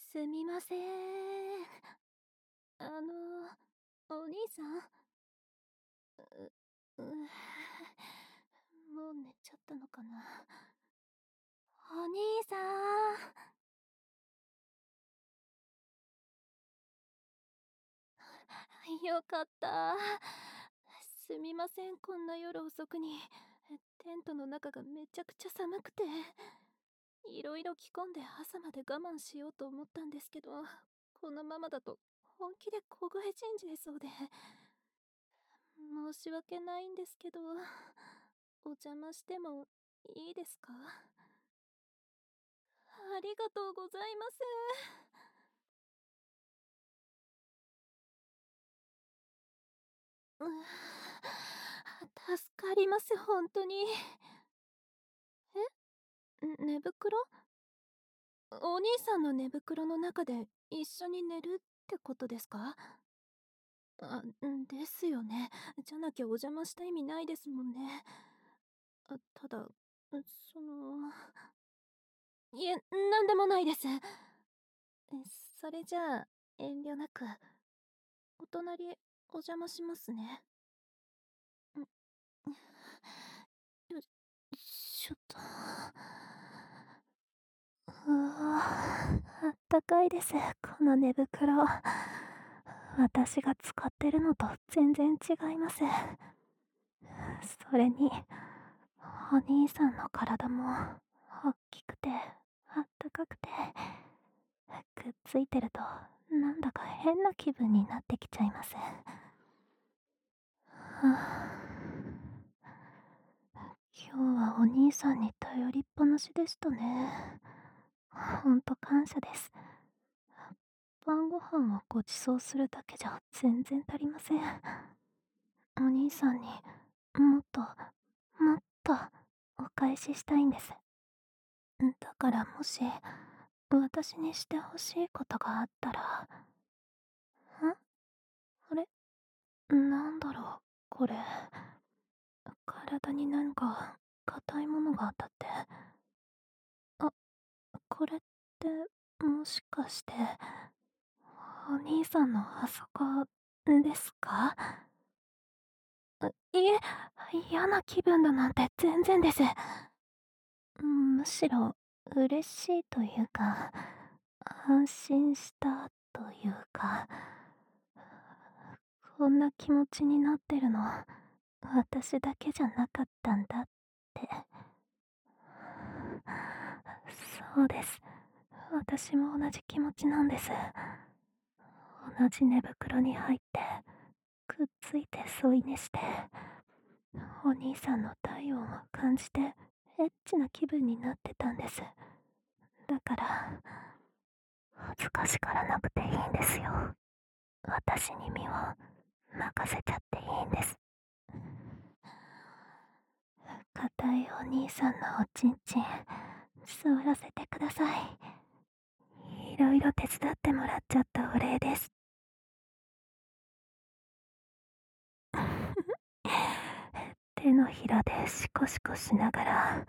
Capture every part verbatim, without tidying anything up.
すみません。あの、お兄さん、う、う、もう寝ちゃったのかな。お兄さん。よかった。すみません、こんな夜遅くに。テントの中がめちゃくちゃ寒くて。いろいろ着込んで朝まで我慢しようと思ったんですけど、このままだと本気で凍え死んじゃいそうで。申し訳ないんですけど、お邪魔してもいいですか？ありがとうございます。うぅ、助かります、ほんとに。え？ん、寝袋？お兄さんの寝袋の中で一緒に寝るってことですか？あ、んですよね。じゃなきゃお邪魔した意味ないですもんね。あ、ただ、そのいえ、なんでもないです。え、それじゃあ、遠慮なく、お隣、お邪魔しますね。ん、よいしょっと。うわ、あったかいです、この寝袋。私が使ってるのと全然違います。それに、お兄さんの体も、おっきくて、あったかくて、くっついてると、なんだか変な気分になってきちゃいます。はあ、今日はお兄さんに頼りっぱなしでしたね。ほんと感謝です。晩ご飯をご馳走するだけじゃ全然足りません。お兄さんにもっともっとお返ししたいんです。だからもし私にしてほしいことがあったら。ん？あれ？なんだろうこれ。体になんか硬いものが当たって。あ、これってもしかしてお兄さんのあそこですか？いえ、嫌な気分だなんて全然です。むしろ嬉しいというか、安心したというか、こんな気持ちになってるの私だけじゃなかったんだって。そうです。私も同じ気持ちなんです。同じ寝袋に入ってくっついて添い寝して、お兄さんの体温を感じてエッチな気分になってたんです。だから恥ずかしがらなくていいんですよ。私に身を任せちゃっていいんです。硬いお兄さんのおちんちん触らせてください。いろいろ手伝ってもらっちゃったお礼です。手のひらでシコシコしながら、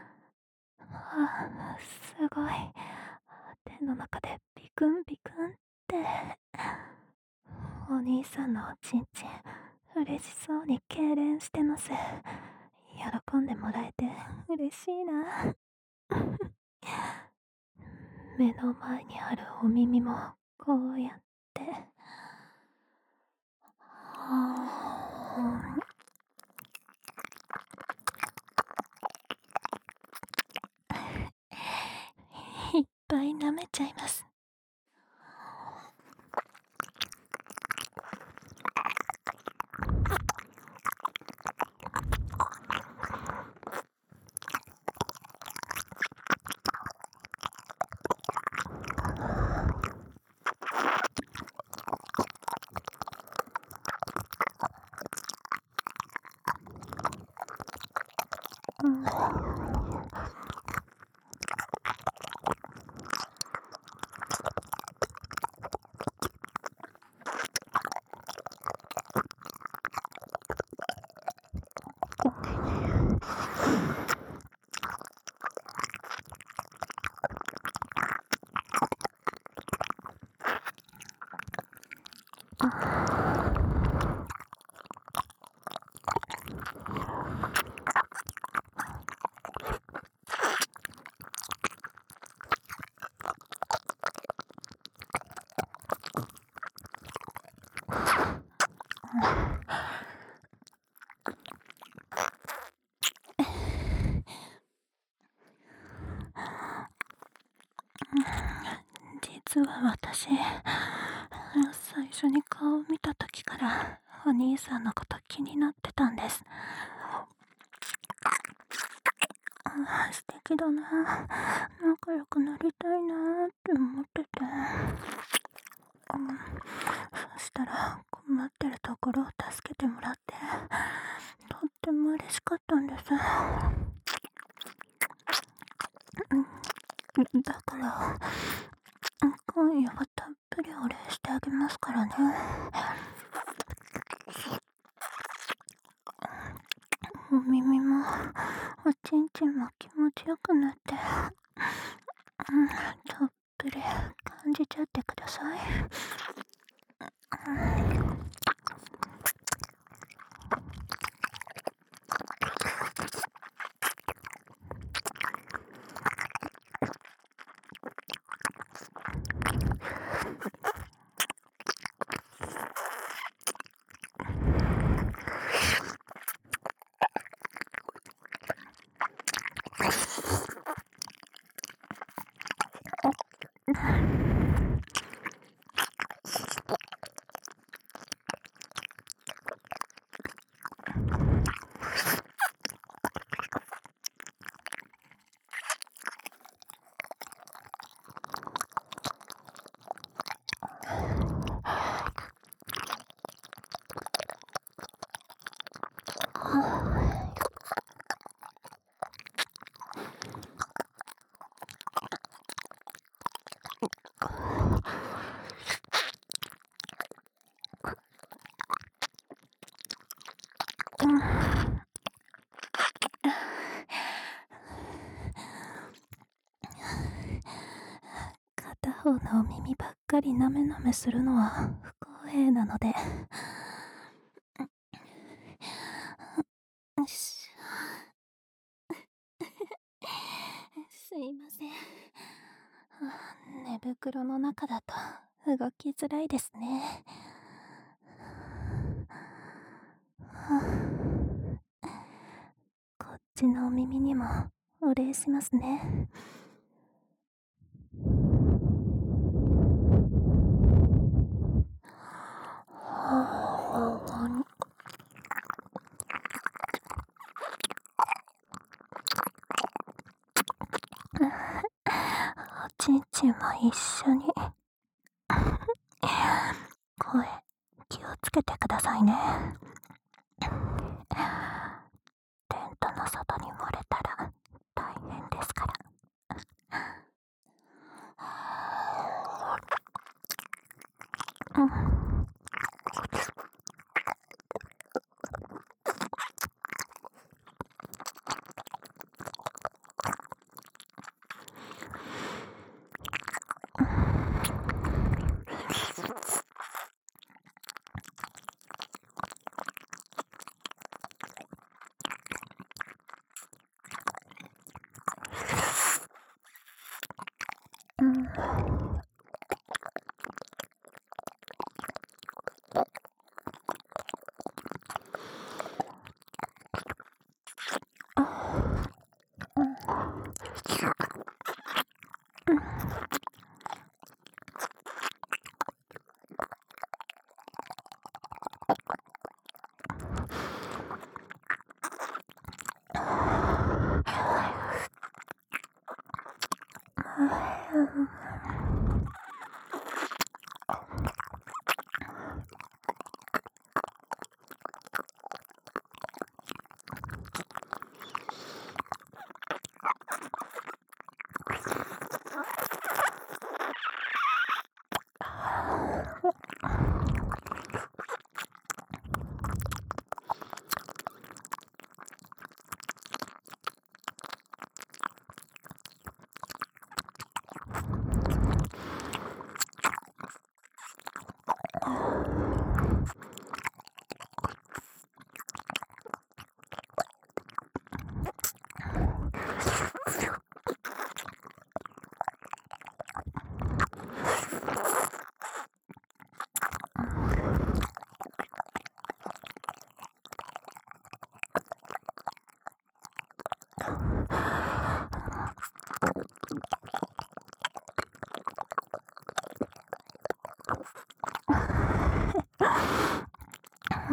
あ、すごい。手の中でビクンビクンって。お兄さんのおちんちん嬉しそうに痙攣してます。喜んでもらえて嬉しいな。目の前にあるお耳もこうやって。はあ、いっぱい舐めちゃいます。うん。 実は私、最初に顔を見た時からお兄さんのこと気になってたんです。素敵だな、仲良くなりたいなーって思ってて、うん、そしたら困ってるところを助けてもらってとっても嬉しかったんです。うん、だから今夜はたっぷりお礼してあげますからね。お耳もおちんちんも気持ちよくなって、うん、たっぷり感じちゃってください。片方のお耳ばっかりなめなめするのは不公平なので、よしすいません。寝袋の中だと動きづらいですね。こっちのお耳にもお礼しますね。おちんちんも一緒に。声気をつけてくださいね。テントの外に漏れたら大変ですから。うん、うん、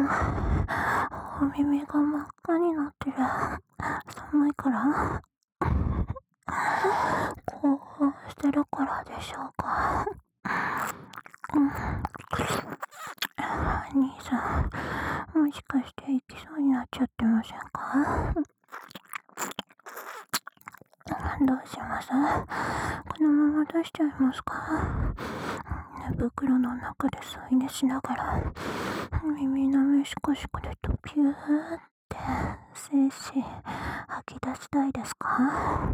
お耳が真っ赤になってる。寒いから興奮してるからでしょうか。うん。兄さん、もしかして行きそうになっちゃってませんか？どうします？このまま出しちゃいますか？寝袋の中で添い寝しながら、耳の上シコシコでとピューって精子吐き出したいですか？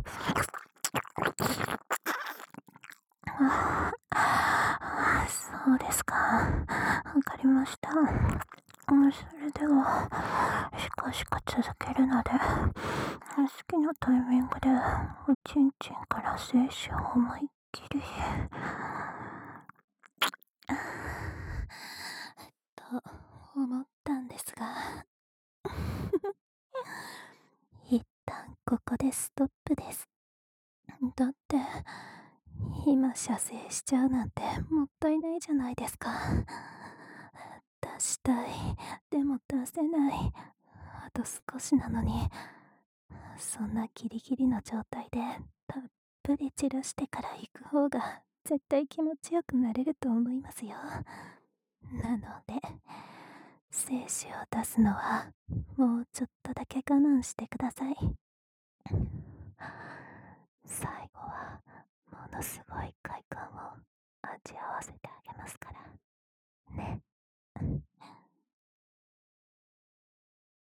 あ、そうですか。わかりました。それでは、しこしこ続けるので、好きなタイミングでおちんちんから精子を思いっきりと思ったんですが一旦ここでストップです。だって今射精しちゃうなんてもったいないじゃないですか。出したい、でも出せない、あと少しなのに、そんなギリギリの状態でたっぷり散らしてから行く方が絶対気持ちよくなれると思いますよ。なので精子を出すのはもうちょっとだけ我慢してください。最後はものすごい快感を味わわせてあげますからね。